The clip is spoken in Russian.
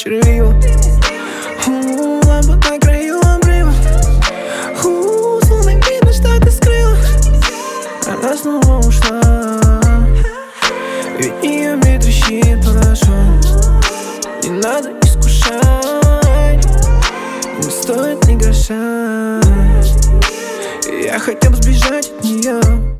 червива. Лампа на краю обрыва. Словно видно, что ты скрыла. Она снова ушла, ведь ее мир трещит под дождем. Не надо искушать, не стоит ни гроша. Я хотел сбежать от нее.